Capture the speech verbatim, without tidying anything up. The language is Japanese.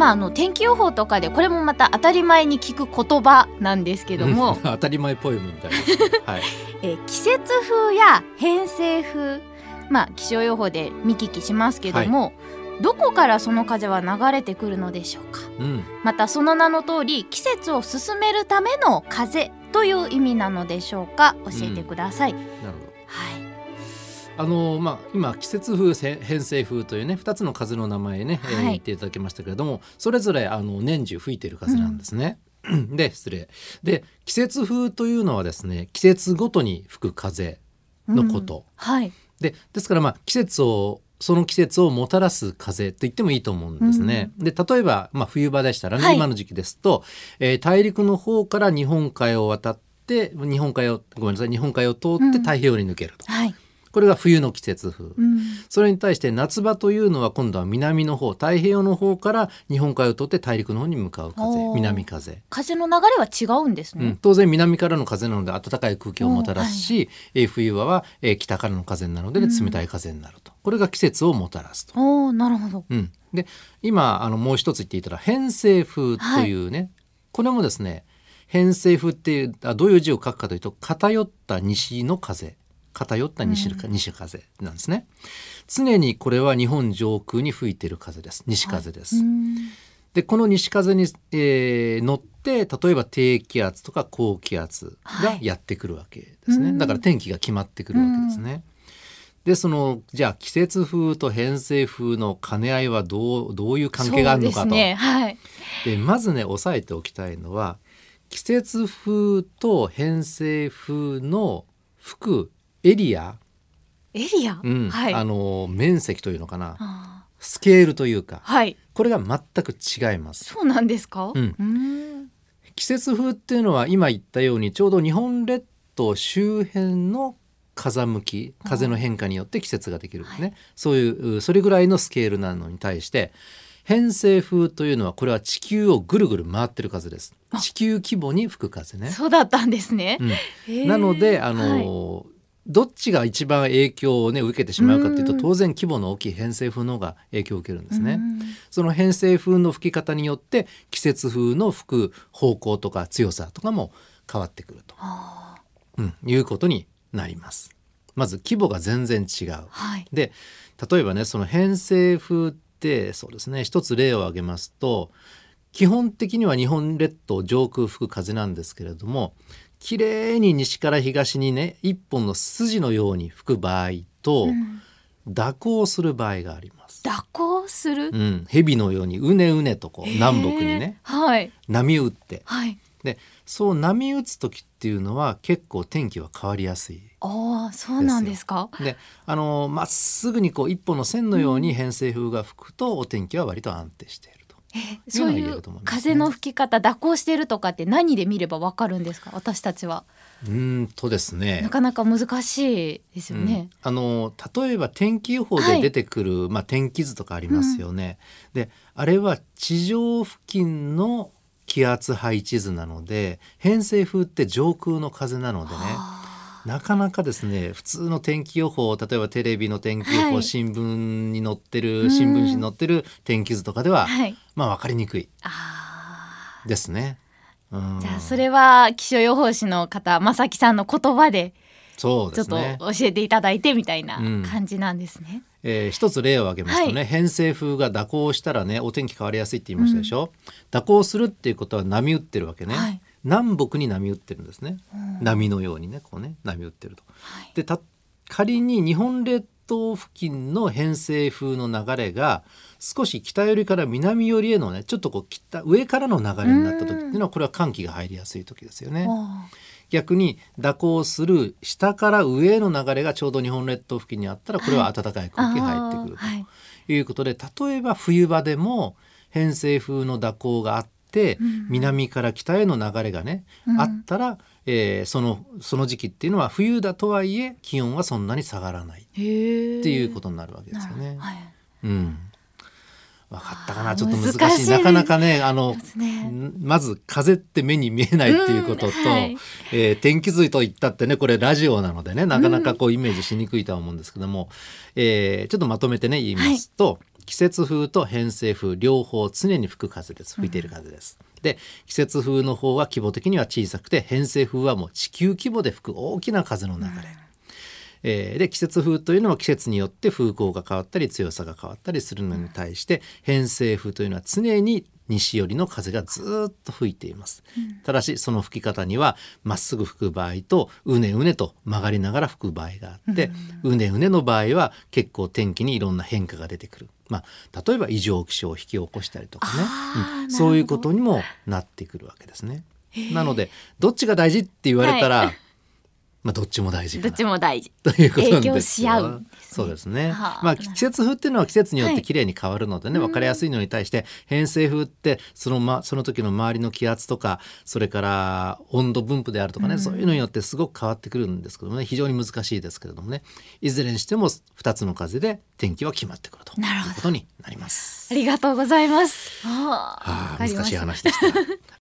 まあ、あの天気予報とかでこれもまた当たり前に聞く言葉なんですけども当たり前ポエムみたいな、はい、 えー季節風や偏西風、まあ、気象予報で見聞きしますけども、はい、どこからその風は流れてくるのでしょうか、うん、またその名の通り季節を進めるための風という意味なのでしょうか、教えてください、うん、なるほど、はい、 あのまあ、今季節風偏西風というねふたつの風の名前ね、はい、えー、言っていただきましたけれども、それぞれあの年中吹いている風なんですね、うん、で失礼で季節風というのはですね季節ごとに吹く風のこと、うん、はい、でですから、まあ、季節をその季節をもたらす風と言ってもいいと思うんですね、うん、で例えば、まあ、冬場でしたらね、はい、今の時期ですと、えー、大陸の方から日本海を渡って日本海をごめんなさい日本海を通って太平洋に抜けると、うん、はい、これが冬の季節風、うん、それに対して夏場というのは今度は南の方太平洋の方から日本海を通って大陸の方に向かう風、南風、 風の流れは違うんですね、うん、 当然南からの風なので暖かい空気をもたらすし、はい、えー、冬場は、えー、北からの風なので、ね、冷たい風になると、これが季節をもたらすと。 おー、なるほど、 うん、で今あのもう一つ言っていたら偏西風というね、はい、これもですね偏西風っていうあどういう字を書くかというと偏った西の風、偏った 西,、うん、西風なんですね。常にこれは日本上空に吹いている風です。西風です、はい、でこの西風に、えー、乗って例えば低気圧とか高気圧がやってくるわけですね、はい、だから天気が決まってくるわけですね。でそのじゃあ季節風と偏西風の兼ね合いはどう、どういう関係があるのかと、 ね、はい、 でまずね押さえておきたいのは季節風と偏西風の吹くエリア、 エリア、うん、はい、 あの面積というのかな、スケールというか、はい、これが全く違います。 そうなんですか、 うん、うーん、季節風っていうのは今言ったようにちょうど日本列島周辺の風向き、風の変化によって季節ができるんですね、はい、そういうそれぐらいのスケールなのに対して偏西風というのはこれは地球をぐるぐる回ってる風です。地球規模に吹く風ね。 そうだったんですね、 うん、なのであの、はい、どっちが一番影響を、ね、受けてしまうかというと当然規模の大きい偏西風の方が影響を受けるんですね。その偏西風の吹き方によって季節風の吹く方向とか強さとかも変わってくると、うん、いうことになります。まず規模が全然違う、はい、で例えばねその偏西風ってそうですね一つ例を挙げますと基本的には日本列島上空吹く風なんですけれどもきれいに西から東にね一本の筋のように吹く場合と、うん、蛇行する場合があります。 蛇行する、 うん、蛇のようにうねうねとこう南北にね、はい、波打って、はい、でそう波打つ時っていうのは結構天気は変わりやすい。 ああ、そうなんですか。 であのまっすぐにこう一本の線のように偏西風が吹くと、うん、お天気は割と安定していると、 えー、そういう風の吹き方蛇行しているとかって何で見ればわかるんですか、私たちは。 うーんとですね、 なかなか難しいですよね、 うん、あの例えば天気予報で出てくる、はい、まあ、天気図とかありますよね、うん、であれは地上付近の気圧配置図なので偏西風って上空の風なのでね、なかなかですね普通の天気予報、例えばテレビの天気予報、はい、新聞に載ってる新聞紙に載ってる天気図とかでは、はい、まあ分かりにくいですね。うん、 じゃあそれは気象予報士の方正木さんの言葉でちょっと教えていただいてみたいな感じなんですね。 うん、えー、一つ例を挙げますとね、はい、偏西風が蛇行したらねお天気変わりやすいって言いましたでしょ、うん、蛇行するっていうことは波打ってるわけね、はい、南北に波打ってるんですね、うん、波のようにねこうね波打ってると、はい、でた仮に日本列島付近の偏西風の流れが少し北寄りから南寄りへのねちょっとこう北上からの流れになった時っていうのはこれは寒気が入りやすい時ですよね。逆に蛇行する下から上への流れがちょうど日本列島付近にあったらこれは暖かい空気が入ってくるということで、例えば冬場でも偏西風の蛇行があって南から北への流れがね、うん、あったら、えー、その、その時期っていうのは冬だとはいえ気温はそんなに下がらないっていうことになるわけですよね。はい、うん、分かったかな。ちょっと難しい、難しいなかなかね、あの、ね、まず風って目に見えないっていうことと、うんはい、えー、天気図といったってねこれラジオなのでねなかなかこうイメージしにくいとは思うんですけども、うん、えー、ちょっとまとめてね言いますと、はい、 季節風と偏西風両方常に吹く風です。吹いている風です、うん、で季節風の方は規模的には小さくて、偏西風はもう地球規模で吹く大きな風の流れ、うん、えー、で季節風というのは季節によって風向が変わったり強さが変わったりするのに対して、うん、偏西風というのは常に西寄りの風がずっと吹いています、うん、ただしその吹き方にはまっすぐ吹く場合とうねうねと曲がりながら吹く場合があって、うん、うねうねの場合は結構天気にいろんな変化が出てくる、まあ、例えば異常気象を引き起こしたりとかね、うん、そういうことにもなってくるわけですね。なのでどっちが大事って言われたら、はい、まあ、どっちも大事かなどっちも大事ということなんですよ。 影響し合うんですね。 そうですね、はあ、まあ、季節風っていうのは季節によってきれいに変わるのでね、はい、分かりやすいのに対して偏西風ってその、ま、その時の周りの気圧とかそれから温度分布であるとかね、そういうのによってすごく変わってくるんですけどもね、非常に難しいですけれどもね、いずれにしてもふたつの風で天気は決まってくるということになります。 ありがとうございます。はあ、 はあ、難しい話でした